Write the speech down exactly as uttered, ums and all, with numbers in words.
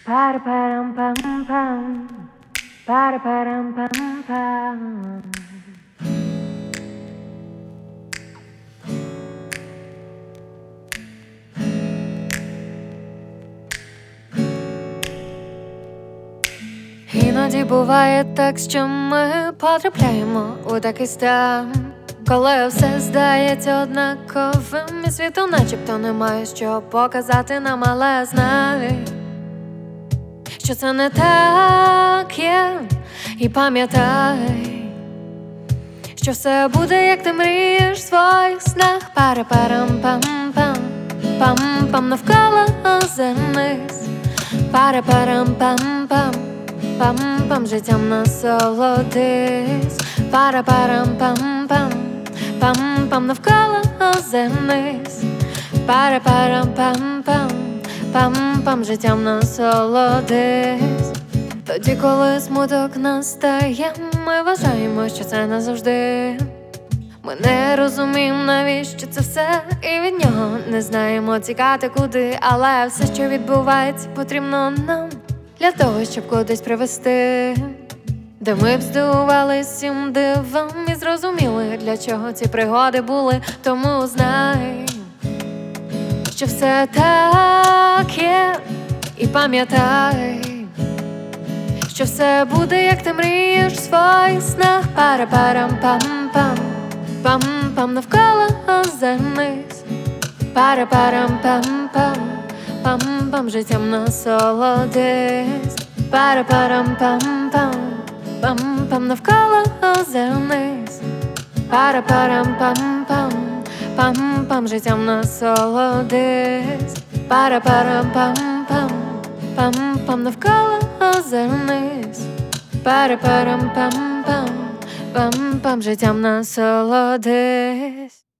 Para-param-pam-pam, para-param-pam-pam. Іноді буває так, що ми потрапляємо у такий стан, коли все здається однаковим, і світу начебто немає що показати нам, але знай, що це не так є, і пам'ятай, що все буде, як ти мрієш в своїх снах. Пара-парам-пам-пам, пам-пам навколо озерниць. Пара-парам-пам-пам, пам-пам життям насолодись. Пара-парам-пам-пам, пам-пам навколо озерниць. Пара-парам-пам-пам, пам-пам життям насолодись. Тоді, коли смуток настає, ми вважаємо, що це назавжди. Ми не розуміємо, навіщо це все, і від нього не знаємо тікати куди. Але все, що відбувається, потрібно нам для того, щоб кудись привести, де ми б здивувались всім дивом і зрозуміли, для чого ці пригоди були. Тому знай, що все так є, і пам'ятай, що все буде, як ти мрієш в своїх снах. Пара-парам-пам-пам, пам-пам навколо озерниць. Пара-парам-пам-пам, пам-пам життям насолодись. Пара-парам-пам-пам, пам-пам навколо озерниць. Пара-парам-пам-пам, пам-пам життям насолодись. Пара-парам-пам-пам, пам-пам навколо озерниць. Пара-парам-пам-пам, пам-пам життям насолодись.